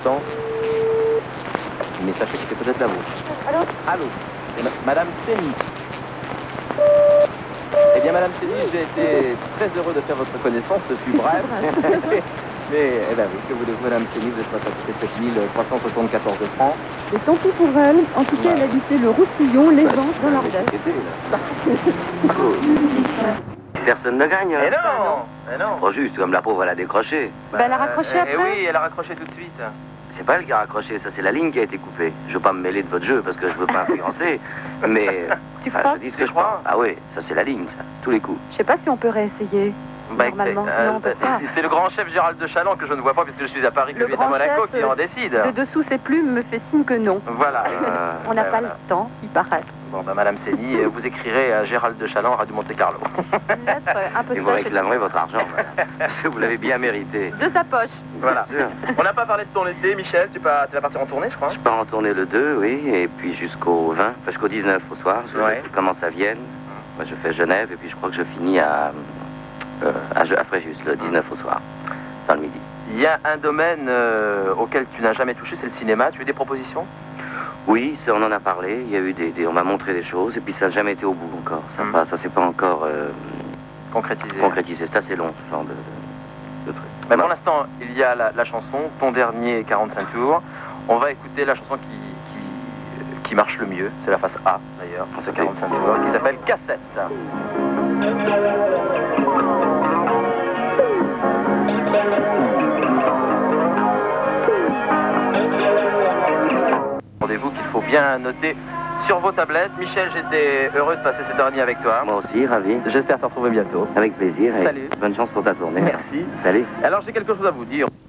l'instant. Mais sachez que c'est peut-être la vôtre. Allô? Allô? Madame Sény. Eh bien, Madame Sény, j'ai été très heureux de faire votre connaissance. Ce fut bref. Mais, eh bien oui, que voulez-vous, Madame Sény, vous êtes pas coûté 7374 francs. Et tant pis pour elle. En tout cas, elle habitait le Roussillon, les gens dans l'Ardèche. Personne ne gagne. Eh non! Eh non! Trop juste, comme la pauvre, elle a décroché. Elle a raccroché après? Oui, elle a raccroché tout de suite. C'est pas elle qui a raccroché, ça c'est la ligne qui a été coupée. Je veux pas me mêler de votre jeu parce que je veux pas influencer, mais... Tu crois? je dis ce que je pense. Ah oui, ça c'est la ligne, ça, tous les coups. Je sais pas si on peut réessayer. Normalement, non, on peut pas. C'est le grand chef Gérald de Chaland que je ne vois pas puisque je suis à Paris, que Le lui est à grand Monaco, chef, qui en décide. Le dessous ses plumes me fait signe que non. Voilà. On n'a pas voilà. le temps, il paraît. Bon, ben, Madame Sény, vous écrirez à Gérald de Chaland, Radio Monte Carlo. Une lettre un peu Et vous sèche. réclamerez votre argent, madame. Parce que vous l'avez bien mérité. De sa poche. Voilà. Bien sûr. On n'a pas parlé de ton été, Michel, tu vas partir en tournée, je crois. Je pars en tournée le 2, oui, et puis jusqu'au 20, enfin jusqu'au 19 au soir. Ouais. Je commence à Vienne, moi je fais Genève, et puis je crois que je finis à Fréjus, le 19 au soir, dans le midi. Il y a un domaine auquel tu n'as jamais touché, c'est le cinéma. Tu as des propositions? Oui, ça, on en a parlé, il y a eu on m'a montré des choses, et puis ça n'a jamais été au bout encore. Ça s'est pas encore concrétisé. C'est assez long, ce genre de truc. Mais pour l'instant, il y a la chanson, ton dernier 45 tours. On va écouter la chanson qui marche le mieux. C'est la face A, d'ailleurs, pour ce 45 tours, qui s'appelle Cassette. Rendez-vous qu'il faut bien noter sur vos tablettes. Michel, j'étais heureux de passer cette heure et demie avec toi. Moi aussi, ravi. J'espère te retrouver bientôt. Avec plaisir, et Salut. bonne chance pour ta tournée. Merci. Salut. Alors j'ai quelque chose à vous dire.